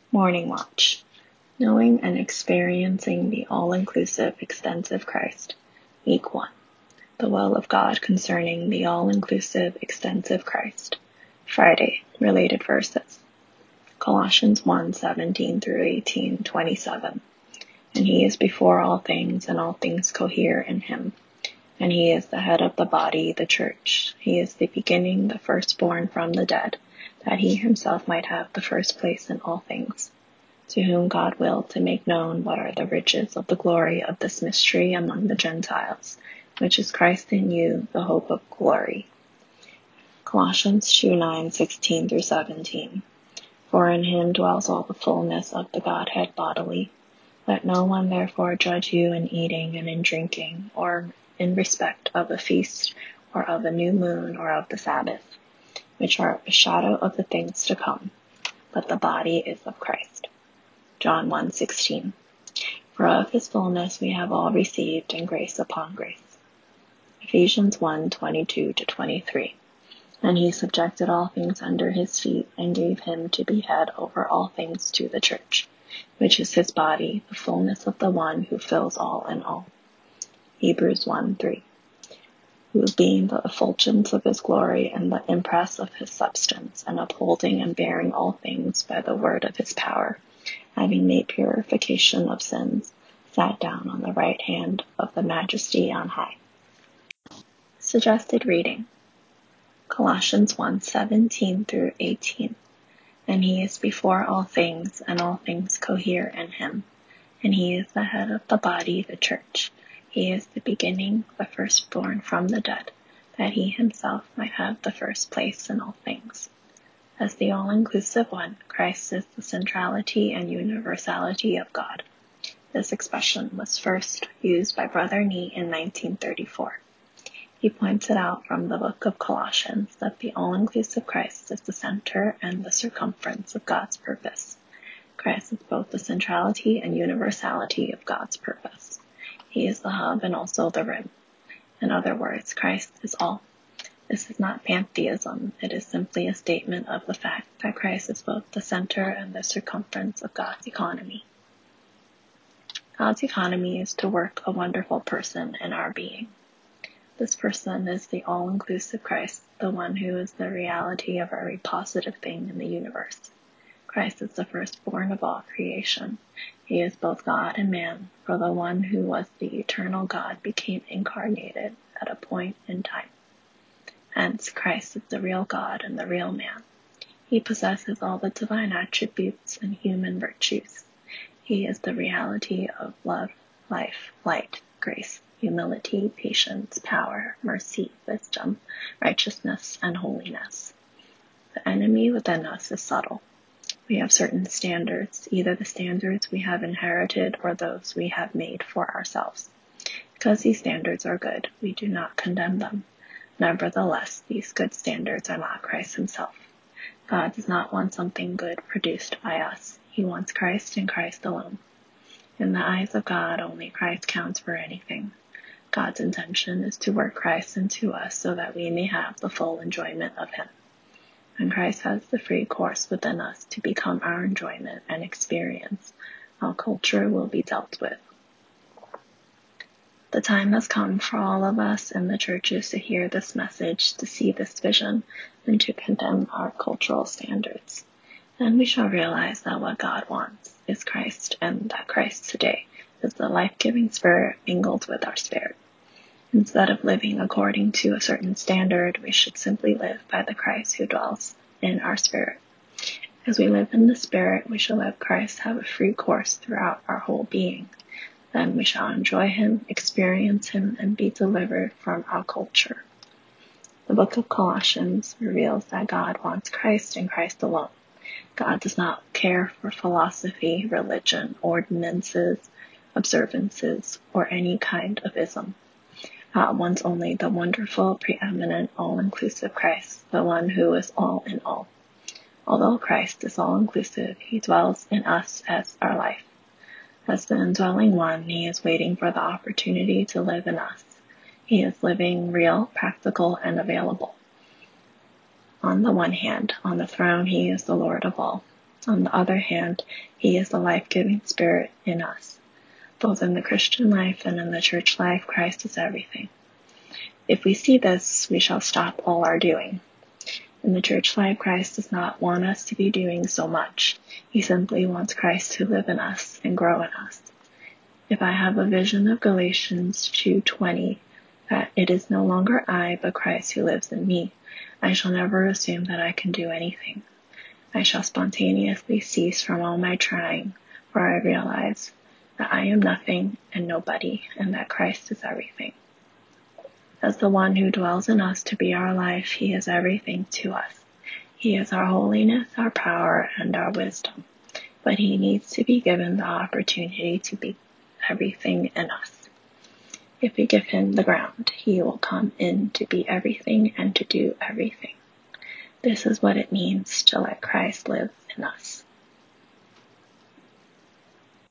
Morning Watch. Knowing and experiencing the all-inclusive, extensive Christ. Week 1. The will of God concerning the all-inclusive, extensive Christ. Friday. Related verses. Colossians 1:17 through 18:27. And he is before all things, and all things cohere in him. And he is the head of the body, the church. He is the beginning, the firstborn from the dead, that he himself might have the first place in all things. To whom God willed to make known what are the riches of the glory of this mystery among the Gentiles, which is Christ in you, the hope of glory. Colossians 2:9-16 through 17. For in him dwells all the fullness of the Godhead bodily. Let no one therefore judge you in eating and in drinking, or in respect of a feast, or of a new moon, or of the Sabbath, which are a shadow of the things to come, but the body is of Christ. John 1:16. For of his fullness we have all received, and grace upon grace. Ephesians 1:22-23. And he subjected all things under his feet, and gave him to be head over all things to the church, which is his body, the fullness of the one who fills all in all. Hebrews 1:3. Who being the effulgence of his glory and the impress of his substance, and upholding and bearing all things by the word of his power, having made purification of sins, sat down on the right hand of the Majesty on high. Suggested reading. Colossians 1:17 through 18. And he is before all things, and all things cohere in him. And he is the head of the body, the church. He is the beginning, the firstborn from the dead, that he himself might have the first place in all things. As the all-inclusive one, Christ is the centrality and universality of God. This expression was first used by Brother Nee in 1934. He points it out from the book of Colossians that the all-inclusive Christ is the center and the circumference of God's purpose. Christ is both the centrality and universality of God's purpose. He is the hub and also the rim. In other words, Christ is all. This is not pantheism. It is simply a statement of the fact that Christ is both the center and the circumference of God's economy. God's economy is to work a wonderful person in our being. This person is the all-inclusive Christ, the one who is the reality of every positive thing in the universe. Christ is the firstborn of all creation. He is both God and man, for the one who was the eternal God became incarnated at a point in time. Hence, Christ is the real God and the real man. He possesses all the divine attributes and human virtues. He is the reality of love, life, light, grace, humility, patience, power, mercy, wisdom, righteousness, and holiness. The enemy within us is subtle. We have certain standards, either the standards we have inherited or those we have made for ourselves. Because these standards are good, we do not condemn them. Nevertheless, these good standards are not Christ himself. God does not want something good produced by us. He wants Christ and Christ alone. In the eyes of God, only Christ counts for anything. God's intention is to work Christ into us so that we may have the full enjoyment of him. And Christ has the free course within us to become our enjoyment and experience. Our culture will be dealt with. The time has come for all of us in the churches to hear this message, to see this vision, and to condemn our cultural standards. Then we shall realize that what God wants is Christ, and that Christ today is the life-giving Spirit mingled with our spirit. Instead of living according to a certain standard, we should simply live by the Christ who dwells in our spirit. As we live in the Spirit, we shall let Christ have a free course throughout our whole being. Then we shall enjoy him, experience him, and be delivered from our culture. The book of Colossians reveals that God wants Christ and Christ alone. God does not care for philosophy, religion, ordinances, observances, or any kind of ism. God wants only the wonderful, preeminent, all-inclusive Christ, the one who is all in all. Although Christ is all-inclusive, he dwells in us as our life. As the indwelling one, he is waiting for the opportunity to live in us. He is living, real, practical, and available. On the one hand, on the throne, he is the Lord of all. On the other hand, he is the life-giving Spirit in us. Both in the Christian life and in the church life, Christ is everything. If we see this, we shall stop all our doing. In the church life, Christ does not want us to be doing so much. He simply wants Christ to live in us and grow in us. If I have a vision of Galatians 2:20, that it is no longer I, but Christ who lives in me, I shall never assume that I can do anything. I shall spontaneously cease from all my trying, for I realize that I am nothing and nobody, and that Christ is everything. As the one who dwells in us to be our life, he is everything to us. He is our holiness, our power, and our wisdom, but he needs to be given the opportunity to be everything in us. If we give him the ground, he will come in to be everything and to do everything. This is what it means to let Christ live in us.